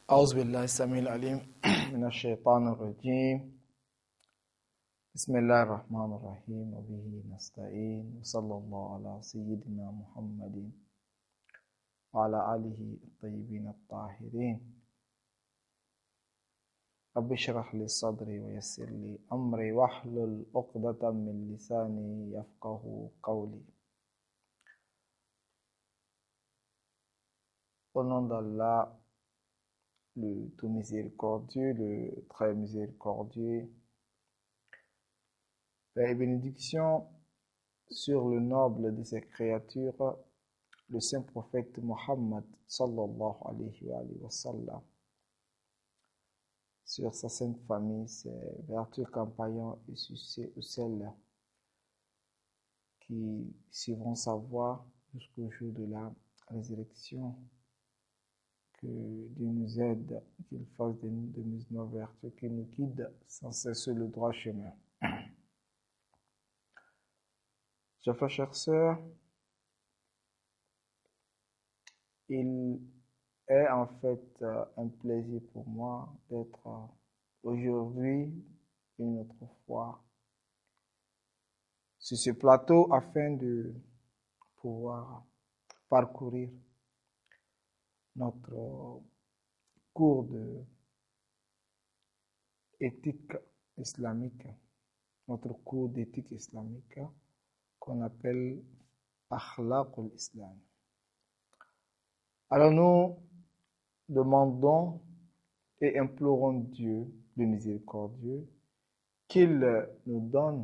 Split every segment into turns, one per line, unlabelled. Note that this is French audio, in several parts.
أعوذ بالله السميع العليم من الشيطان الرجيم. بسم الله الرحمن الرحيم وبه نستعين وصلى الله على سيدنا محمد وعلى آله الطيبين الطاهرين. رب اشرح لي صدري ويسر لي أمري واحلل عقدة من لساني يفقه قولي. Au nom d'Allah, le tout miséricordieux, le très miséricordieux, paix et bénédiction sur le noble de ses créatures, le saint prophète Mohammed sallallahu alayhi wa sallam, sur sa sainte famille, ses vertus compagnons et sur celles qui suivront sa voie jusqu'au jour de la résurrection. Que Dieu nous aide, qu'il fasse de nous des musulmans vertueux, qu'il nous guide sans cesse le droit chemin. Chers frères, chères sœurs, il est en fait un plaisir pour moi d'être aujourd'hui, une autre fois, sur ce plateau afin de pouvoir parcourir notre cours de éthique islamique, notre cours d'éthique islamique qu'on appelle Akhlaq al-Islam. Alors nous demandons et implorons Dieu, le miséricordieux, qu'il nous donne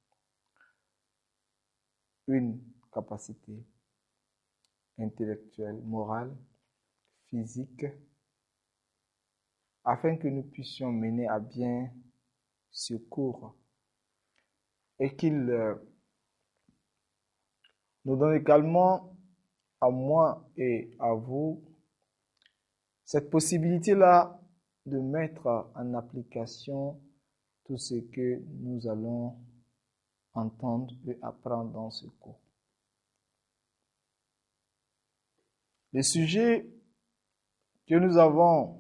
une capacité intellectuelle, morale, physique, afin que nous puissions mener à bien ce cours et qu'il nous donne également à moi et à vous cette possibilité-là de mettre en application tout ce que nous allons entendre et apprendre dans ce cours. Le sujet que nous avons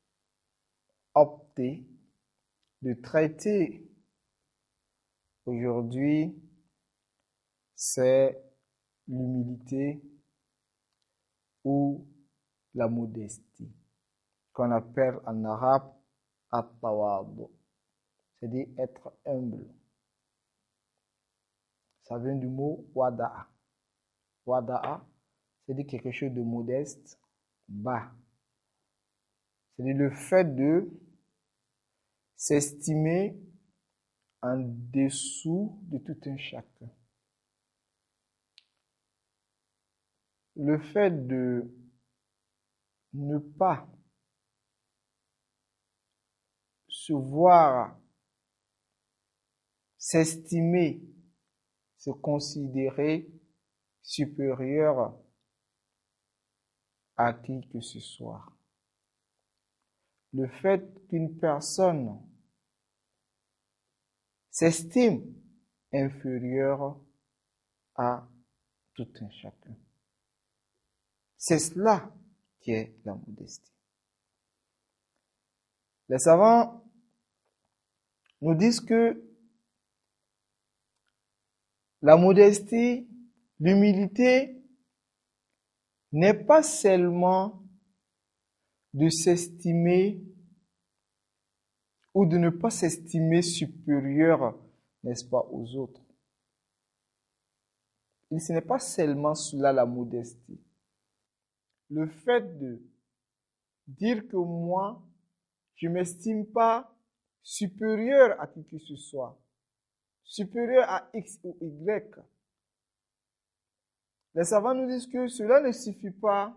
opté de traiter aujourd'hui, c'est l'humilité ou la modestie, qu'on appelle en arabe at-tawadu, c'est-à-dire être humble. Ça vient du mot wada'a. Wada'a, c'est-à-dire quelque chose de modeste, bas. C'est-à-dire le fait de s'estimer en dessous de tout un chacun. Le fait de ne pas se voir, s'estimer, se considérer supérieur à qui que ce soit. Le fait qu'une personne s'estime inférieure à tout un chacun. C'est cela qui est la modestie. Les savants nous disent que la modestie, l'humilité, n'est pas seulement de s'estimer ou de ne pas s'estimer supérieur, n'est-ce pas, aux autres. Ce n'est pas seulement cela la modestie. Le fait de dire que moi, je ne m'estime pas supérieur à qui que ce soit, supérieur à X ou Y. Les savants nous disent que cela ne suffit pas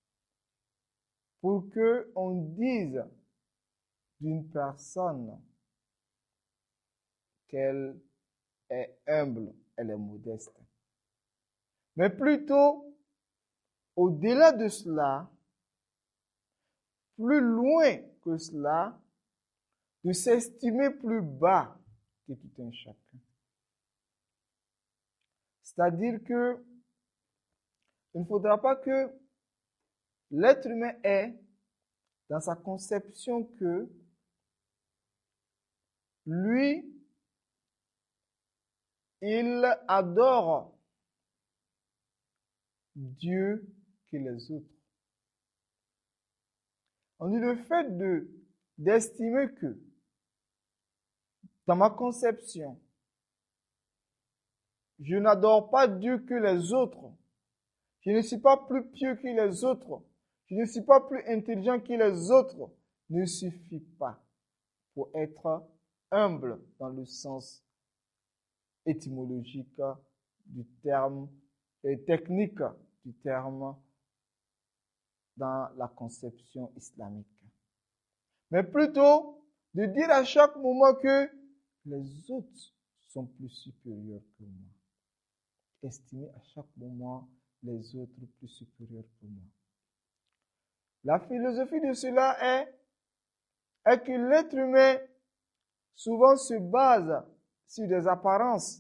pour qu'on dise d'une personne qu'elle est humble, elle est modeste. Mais plutôt, au-delà de cela, plus loin que cela, de s'estimer plus bas que tout un chacun. C'est-à-dire que il ne faudra pas que l'être humain ait dans sa conception que lui, il adore Dieu que les autres. On dit le fait d'estimer que, dans ma conception, je n'adore pas Dieu que les autres, je ne suis pas plus pieux que les autres, je ne suis pas plus intelligent que les autres, ne suffit pas pour être humble dans le sens étymologique du terme et technique du terme dans la conception islamique. Mais plutôt de dire à chaque moment que les autres sont plus supérieurs que moi. Estimer à chaque moment les autres plus supérieurs que moi. La philosophie de cela est que l'être humain souvent se base sur des apparences.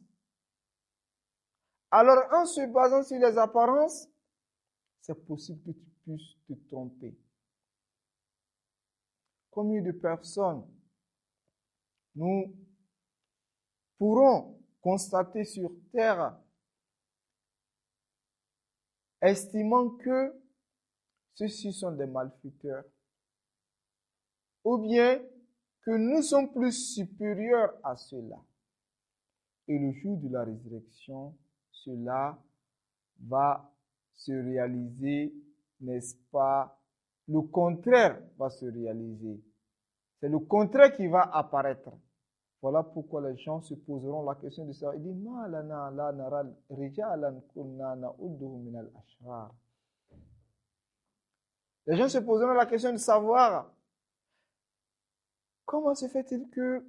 Alors, en se basant sur les apparences, c'est possible que tu puisses te tromper. Combien de personnes nous pourrons constater sur terre, estimant que ceux-ci sont des malfaiteurs, ou bien que nous sommes plus supérieurs à ceux-là. Et le jour de la résurrection, cela va se réaliser, n'est-ce pas? Le contraire va se réaliser. C'est le contraire qui va apparaître. Voilà pourquoi les gens se poseront la question de ça. Ils disent, Ma lana la nara rijalan kunna na'udduhu min al-ashrar. Les gens se poseront la question de savoir comment se fait-il que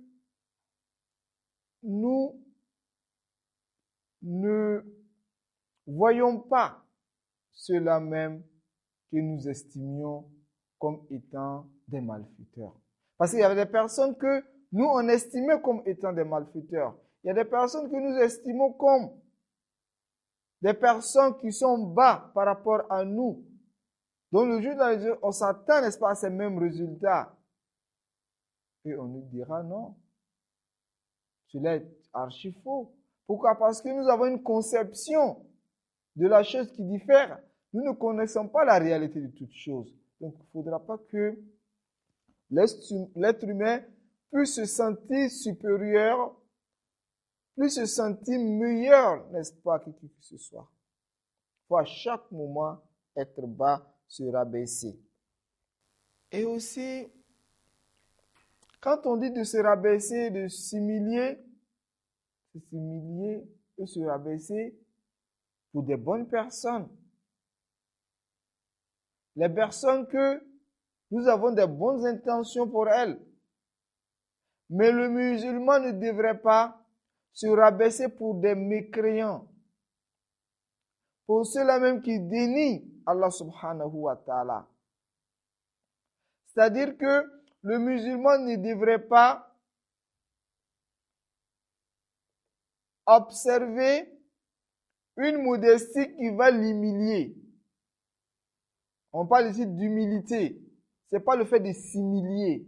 nous ne voyons pas ceux-là même que nous estimions comme étant des malfaiteurs. Parce qu'il y avait des personnes que nous, on estimait comme étant des malfaiteurs. Il y a des personnes que nous estimons comme des personnes qui sont bas par rapport à nous. Donc le jour de la résurrection, on s'attend, n'est-ce pas, à ces mêmes résultats. Et on nous dira non. Cela est archi faux. Pourquoi? Parce que nous avons une conception de la chose qui diffère. Nous ne connaissons pas la réalité de toute chose. Donc il ne faudra pas que l'être humain puisse se sentir supérieur, puisse se sentir meilleur, n'est-ce pas, que qui que ce soit. Il faut à chaque moment être bas, se rabaisser. Et aussi, quand on dit de se rabaisser, de s'humilier et se rabaisser pour des bonnes personnes. Les personnes que nous avons des bonnes intentions pour elles. Mais le musulman ne devrait pas se rabaisser pour des mécréants. Pour ceux-là même qui dénient Allah subhanahu wa ta'ala. C'est-à-dire que le musulman ne devrait pas observer une modestie qui va l'humilier. On parle ici d'humilité. Ce n'est pas le fait de s'humilier.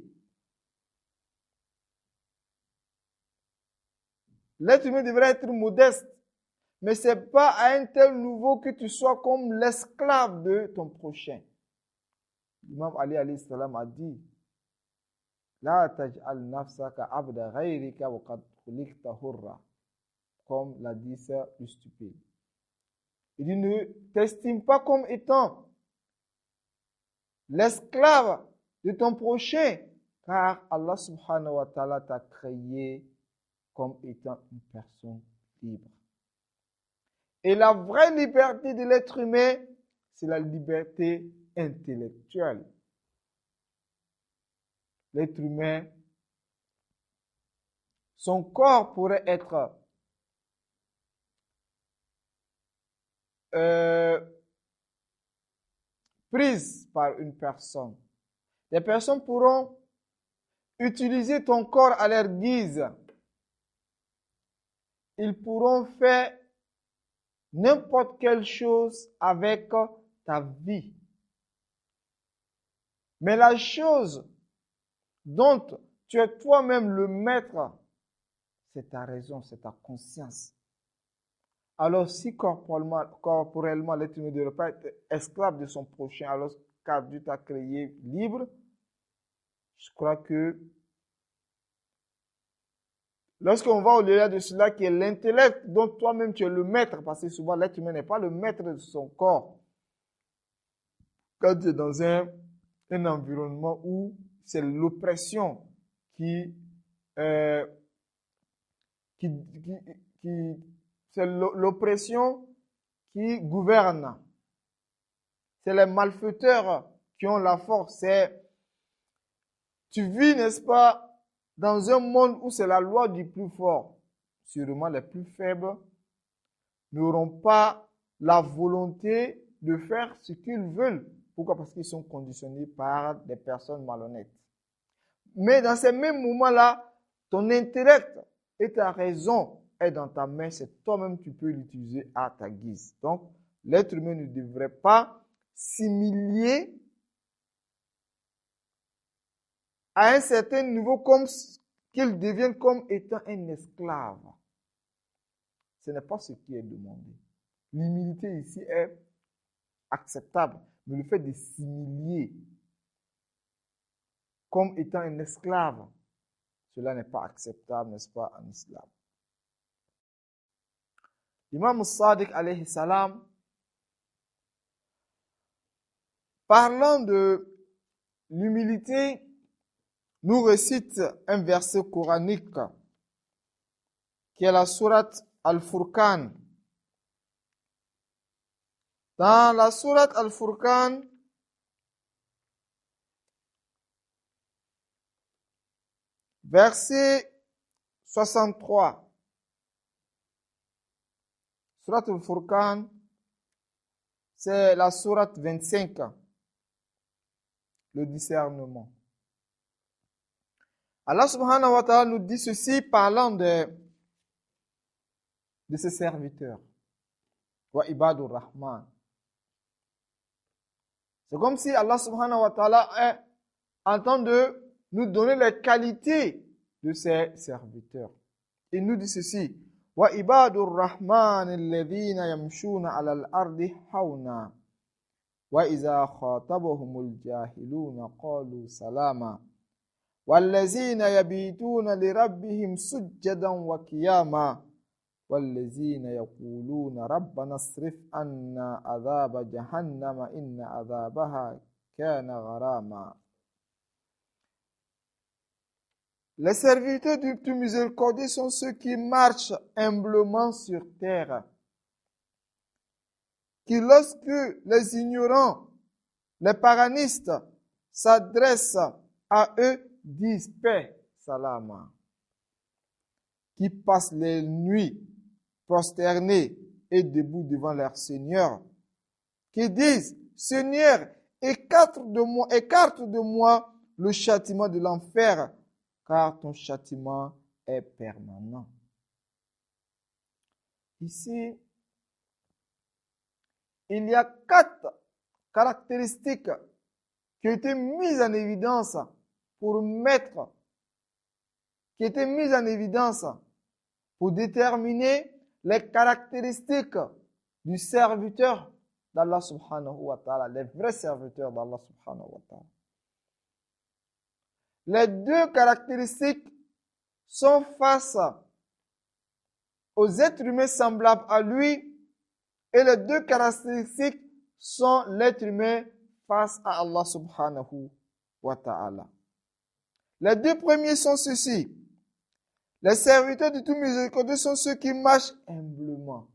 L'être humain devrait être modeste. Mais ce n'est pas à un tel niveau que tu sois comme l'esclave de ton prochain. L'imam Ali alayhi salam a dit, La taj'al nafsaka abda ghayrika wa qad khuliqta hurra. Comme l'a dit ça le stupide. Il dit, ne t'estime pas comme étant l'esclave de ton prochain, car Allah subhanahu wa ta'ala t'a créé comme étant une personne libre. Et la vraie liberté de l'être humain, c'est la liberté intellectuelle. L'être humain, son corps pourrait être prise par une personne. Les personnes pourront utiliser ton corps à leur guise. Ils pourront faire n'importe quelle chose avec ta vie. Mais la chose dont tu es toi-même le maître, c'est ta raison, c'est ta conscience. Alors si corporellement l'être humain ne devrait pas être esclave de son prochain, alors car Dieu t'a créé libre, je crois que lorsqu'on va au-delà de cela, qui est l'intellect dont toi-même tu es le maître, parce que souvent l'être humain n'est pas le maître de son corps. Quand tu es dans un environnement où c'est l'oppression euh, qui, c'est l'oppression qui gouverne. C'est les malfaiteurs qui ont la force. Tu vis, n'est-ce pas, dans un monde où c'est la loi du plus fort. Sûrement les plus faibles n'auront pas la volonté de faire ce qu'ils veulent. Pourquoi? Parce qu'ils sont conditionnés par des personnes malhonnêtes. Mais dans ces mêmes moments-là, ton intellect et ta raison est dans ta main. C'est toi-même qui peux l'utiliser à ta guise. Donc, l'être humain ne devrait pas s'humilier à un certain niveau comme qu'il devienne comme étant un esclave. Ce n'est pas ce qui est demandé. L'humilité ici est acceptable, mais le fait de s'humilier comme étant un esclave, cela n'est pas acceptable, n'est-ce pas, en islam. L'imam Sadiq alayhi salam, parlant de l'humilité, nous récite un verset coranique qui est la sourate Al-Furqan. Dans la sourate Al-Furqan, verset 63. Sourate Al-Furqan, c'est la sourate 25, le discernement. Allah subhanahu wa ta'ala nous dit ceci parlant de ses serviteurs. Wa ibadur rahman. C'est comme si Allah subhanahu wa ta'ala est en train de nous donner les qualités de ses serviteurs. Il nous dit ceci. Wa ibadur rahman alladhina yamshuna ala al-ardi hawna. Wa iza khatabahumul jahiluna qalu salama. والذين يبيتون لربهم سجدا وقياما والذين يقولون ربنا اصرف عنا عذاب جهنم إن عذابها كان غراما. Les serviteurs du miséricordieux sont ceux qui marchent humblement sur terre, qui lorsque les ignorants, les paganistes s'adressent à eux, disent paix, salama, qui passent les nuits prosternés et debout devant leur Seigneur, qui disent, Seigneur, écarte de moi le châtiment de l'enfer, car ton châtiment est permanent. Ici, il y a 4 caractéristiques qui ont été mises en évidence pour déterminer les caractéristiques du serviteur d'Allah subhanahu wa ta'ala, les vrais serviteurs d'Allah subhanahu wa ta'ala. Les 2 caractéristiques sont face aux êtres humains semblables à lui, et les 2 caractéristiques sont l'être humain face à Allah subhanahu wa ta'ala. Les 2 premiers sont ceux-ci. Les serviteurs du tout miséricordieux sont ceux qui marchent humblement.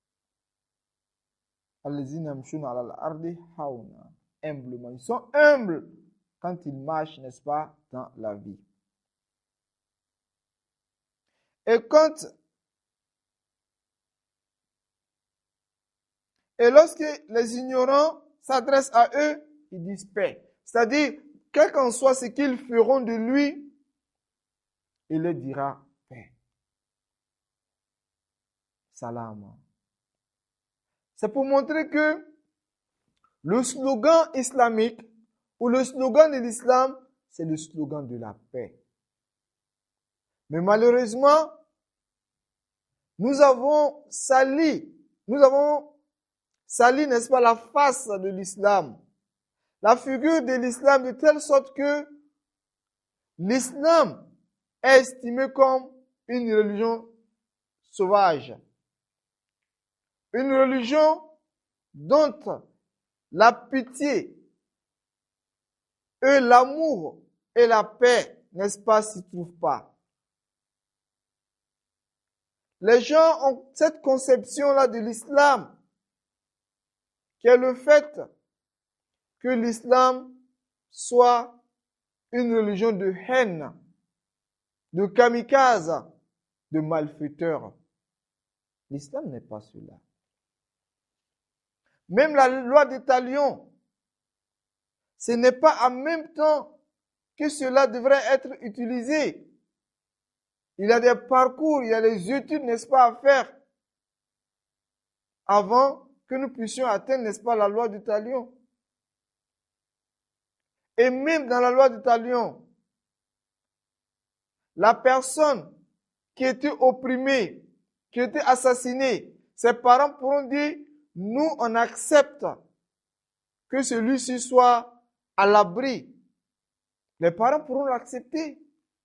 Humblement. Ils sont humbles quand ils marchent, n'est-ce pas, dans la vie. Et lorsque les ignorants s'adressent à eux, ils disent paix. C'est-à-dire, quel qu'en soit ce qu'ils feront de lui, il leur dira paix. Salam. C'est pour montrer que le slogan islamique où le slogan de l'islam, c'est le slogan de la paix. Mais malheureusement, nous avons sali, n'est-ce pas, la face de l'islam, la figure de l'islam, de telle sorte que l'islam est estimé comme une religion sauvage. Une religion dont la pitié et l'amour et la paix, n'est-ce pas, s'y trouvent pas. Les gens ont cette conception-là de l'islam, qui est le fait que l'islam soit une religion de haine, de kamikazes, de malfaiteurs. L'islam n'est pas cela. Même la loi des talions, ce n'est pas en même temps que cela devrait être utilisé. Il y a des parcours, il y a des études, n'est-ce pas, à faire avant que nous puissions atteindre, n'est-ce pas, la loi du talion. Et même dans la loi du talion, la personne qui était opprimée, qui était assassinée, ses parents pourront dire, nous, on accepte que celui-ci soit à l'abri. Les parents pourront l'accepter.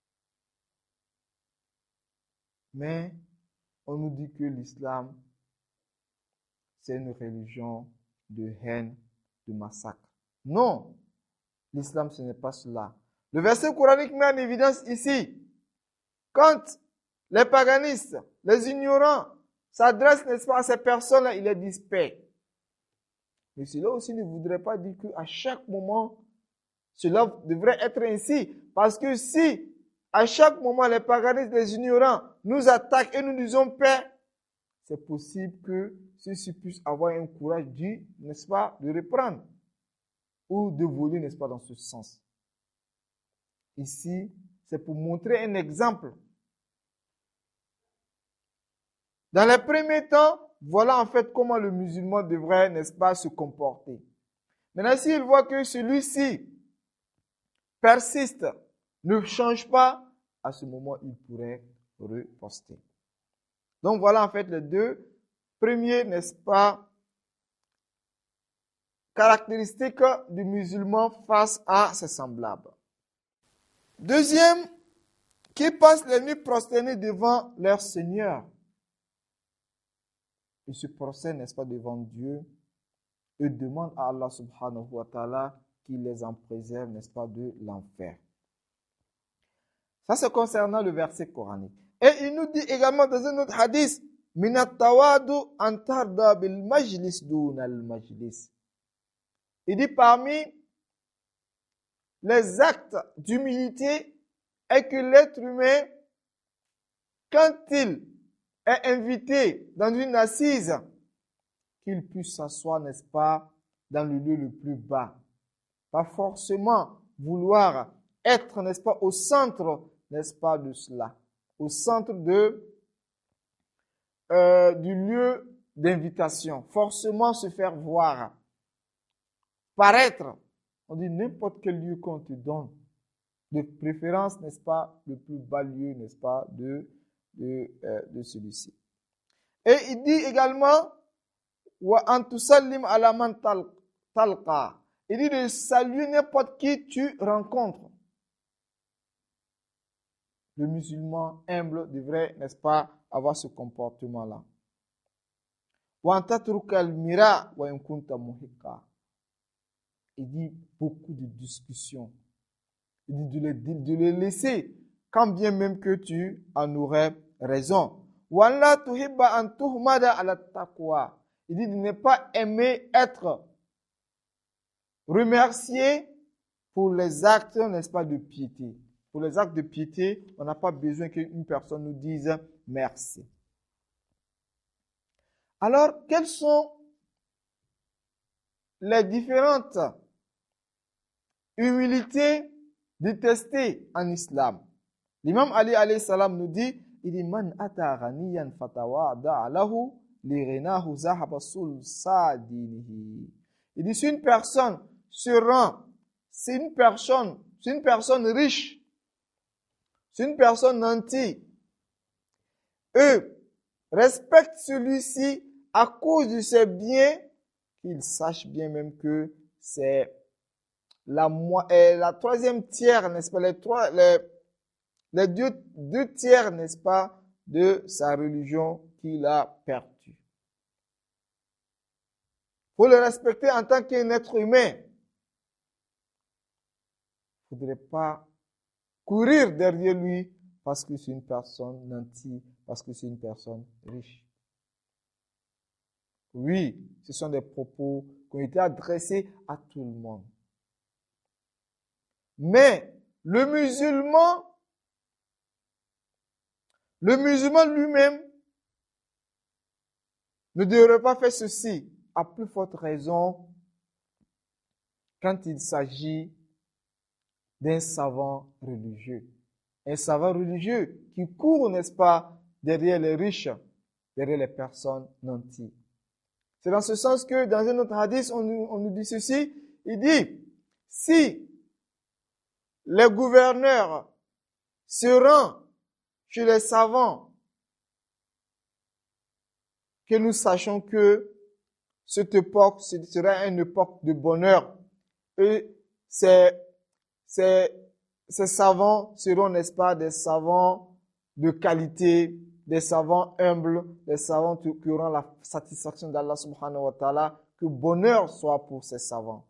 Mais on nous dit que l'islam, c'est une religion de haine, de massacre. Non, l'islam, ce n'est pas cela. Le verset coranique met en évidence ici, quand les paganistes, les ignorants, s'adressent, n'est-ce pas, à ces personnes-là, ils les disent paix. Mais cela aussi ne voudrait pas dire qu'à chaque moment, cela devrait être ainsi. Parce que si, à chaque moment, les paganistes, les ignorants nous attaquent et nous disons paix, c'est possible que ceux-ci puissent avoir un courage dû, n'est-ce pas, de reprendre ou de voler, n'est-ce pas, dans ce sens. Ici, c'est pour montrer un exemple. Dans les premiers temps, voilà en fait comment le musulman devrait, n'est-ce pas, se comporter. Maintenant, s'il voit que celui-ci persiste, ne change pas, à ce moment, il pourrait riposter. Donc voilà en fait les deux premiers, n'est-ce pas, caractéristiques du musulman face à ses semblables. Deuxième, qui passent les nuits prosternés devant leur Seigneur. Ils se prosternent, n'est-ce pas, devant Dieu et demandent à Allah subhanahu wa ta'ala qu'il les en préserve, n'est-ce pas, de l'enfer. Ça, c'est concernant le verset coranique. Et il nous dit également dans un autre hadith, Minat tawadu antarda bil majlis dun al majlis. Il dit parmi les actes d'humilité est que l'être humain, quand il est invité dans une assise, qu'il puisse s'asseoir, n'est-ce pas, dans le lieu le plus bas. Pas forcément vouloir être, n'est-ce pas, au centre, n'est-ce pas, de cela. Au centre du lieu d'invitation. Forcément se faire voir. Paraître. On dit n'importe quel lieu qu'on te donne. De préférence, n'est-ce pas, le plus bas lieu, n'est-ce pas, de celui-ci. Et il dit également, wa antusallim ala man talqa. Il dit de saluer n'importe qui tu rencontres. Le musulman humble devrait, n'est-ce pas, avoir ce comportement-là. Wa antatruka al-mira wa in kunta muhiqa. Il dit beaucoup de discussions. Il dit de les laisser, quand bien même que tu en aurais raison. Wa la tuhibba an tuhmada ala taqwa. Il dit de ne pas aimer être remercié pour les actes, n'est-ce pas, de piété. Pour les actes de piété, on n'a pas besoin qu'une personne nous dise merci. Alors, quelles sont les différentes humilités détestées en islam? L'imam Ali alayhi salam nous dit, il dit man ata ghaniyan fatawada lahu li ghinahu zahaba sulsa dinihi. Il dit si une personne se rend c'est une personne riche, c'est une personne nantie, eux respectent celui-ci à cause de ses biens, qu'ils sachent bien même que c'est la troisième tiers, n'est-ce pas, les deux tiers, n'est-ce pas, de sa religion qu'il a perdue. Il faut le respecter en tant qu'un être humain. Il ne faudrait pas courir derrière lui parce que c'est une personne nantie, parce que c'est une personne riche. Oui, ce sont des propos qui ont été adressés à tout le monde. Mais le musulman lui-même ne devrait pas faire ceci, à plus forte raison quand il s'agit d'un savant religieux. Un savant religieux qui court, n'est-ce pas, derrière les riches, derrière les personnes nanties. C'est dans ce sens que dans un autre hadith, on nous dit ceci, il dit, si les gouverneurs se rendent chez les savants, que nous sachions que cette époque sera une époque de bonheur. Et ces savants seront, n'est-ce pas, des savants de qualité, des savants humbles, des savants qui auront la satisfaction d'Allah subhanahu wa ta'ala, que bonheur soit pour ces savants.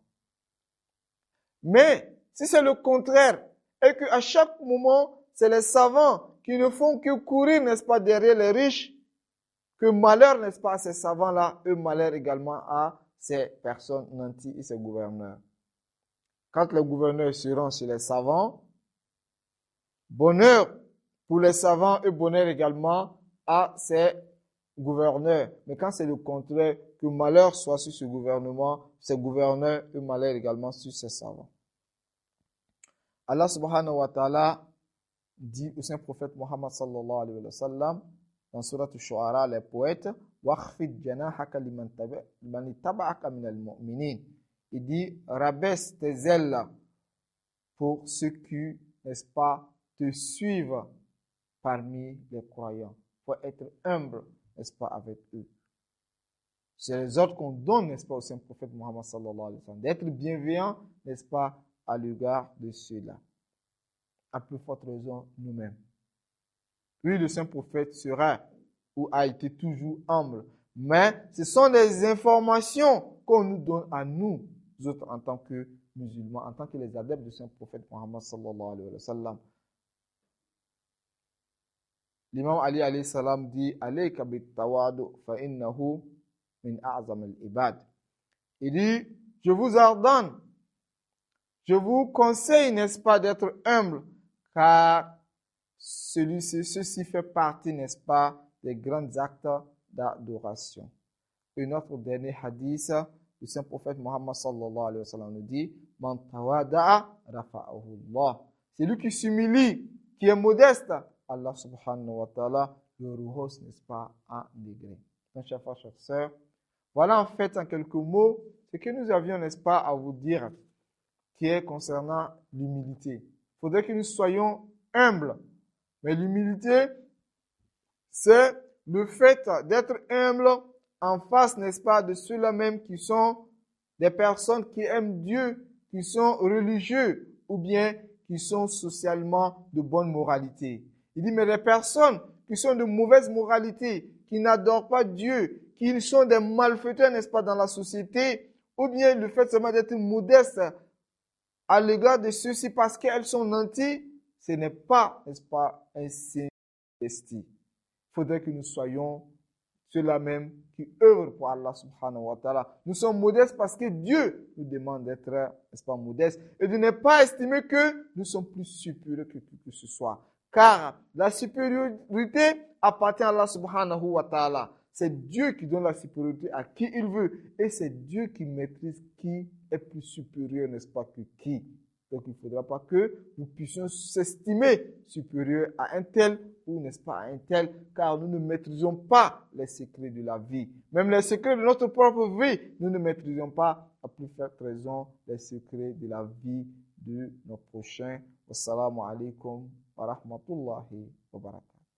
Mais, si c'est le contraire, et qu'à chaque moment, c'est les savants qui ne font que courir, n'est-ce pas, derrière les riches, que malheur, n'est-ce pas, à ces savants-là, eux malheur également à ces personnes nanties et ces gouverneurs. Quand les gouverneurs seront chez les savants, bonheur pour les savants et bonheur également à ces gouverneurs. Mais quand c'est le contraire, que malheur soit sur ce gouvernement, ces gouverneurs et malheur également sur ces savants. Allah subhanahu wa ta'ala dit au saint prophète Muhammad sallallahu alayhi wa sallam, dans Surat al-Shu'ara, les poètes, وَخْفِدْ جَنَاحَكَ لِمَنِ اتَّبَعَكَ مِنَ الْمُؤْمِنِينَ. Il dit, rabaisse tes ailes pour ceux qui, n'est-ce pas, te suivent parmi les croyants. Il faut être humble, n'est-ce pas, avec eux. C'est les ordres qu'on donne, n'est-ce pas, au saint prophète Muhammad sallallahu alayhi wa sallam, d'être bienveillant, n'est-ce pas, à l'égard de ceux-là. À plus forte raison, nous-mêmes. Oui, le saint prophète sera ou a été toujours humble. Mais ce sont des informations qu'on nous donne à nous autres en tant que musulmans, en tant que les adeptes du saint prophète Muhammad sallallahu alayhi wa sallam. L'imam Ali alayhi salam dit alayka bit-tawadu fa innahu min a'zam al-ibad. Il dit, je vous ordonne, je vous conseille, n'est-ce pas, d'être humble, car ceci fait partie, n'est-ce pas, des grands actes d'adoration. Et notre dernier hadith, le saint prophète Muhammad sallallahu alayhi wa sallam nous dit, Man tawada'a rafa'ahu Allah. C'est lui qui s'humilie, qui est modeste, Allah subhanahu wa ta'ala le rehausse, n'est-ce pas, en degré. Donc, chers frères, chères sœurs, voilà en fait en quelques mots ce que nous avions, n'est-ce pas, à vous dire, qui est concernant l'humilité. Il faudrait que nous soyons humbles. Mais l'humilité, c'est le fait d'être humble en face, n'est-ce pas, de ceux-là même qui sont des personnes qui aiment Dieu, qui sont religieux ou bien qui sont socialement de bonne moralité. Il dit, mais les personnes qui sont de mauvaise moralité, qui n'adorent pas Dieu, qui sont des malfaiteurs, n'est-ce pas, dans la société, ou bien le fait seulement d'être modeste à l'égard de ceux-ci parce qu'elles sont nantis, ce n'est pas, n'est-ce pas, un signe d'estime. Il faudrait que nous soyons ceux-là même qui œuvrent pour Allah subhanahu wa ta'ala. Nous sommes modestes parce que Dieu nous demande d'être, n'est-ce pas, modestes et de ne pas estimer que nous sommes plus supérieurs que qui que ce soit. Car la supériorité appartient à Allah subhanahu wa ta'ala. C'est Dieu qui donne la supériorité à qui il veut et c'est Dieu qui maîtrise qui est plus supérieur, n'est-ce pas, que qui. Donc, il ne faudra pas que nous puissions s'estimer supérieurs à un tel ou, n'est-ce pas, à un tel, car nous ne maîtrisons pas les secrets de la vie. Même les secrets de notre propre vie, nous ne maîtrisons pas à plus forte raison les secrets de la vie de nos prochains. Wassalamu alaikum wa rahmatullahi wa barakatuh.